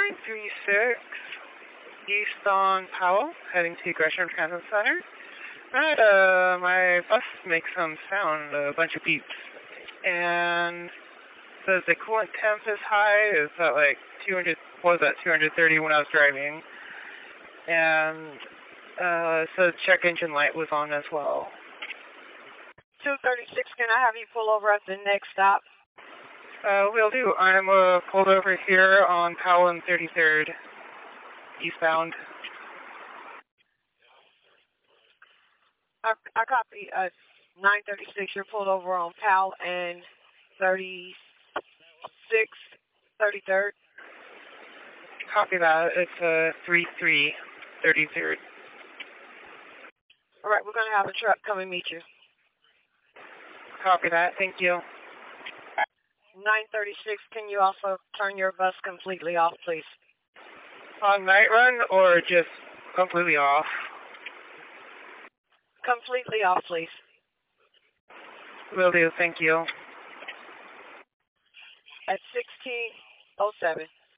936 east on Powell, heading to Gresham Transit Center. My bus makes some sound, a bunch of beeps. And says the coolant temp is high. It's at like 200, was at 230 when I was driving. And says check engine light was on as well. 236, can I have you pull over at the next stop? Will do. I'm pulled over here on Powell and 33rd, eastbound. I copy. 936, you're pulled over on Powell and 33rd. Copy that. It's 33, 33rd. All right, we're going to have a truck come and meet you. Copy that. Thank you. 936, can you also turn your bus completely off, please? On night run or just completely off? Completely off, please. Will do. Thank you. At 1607.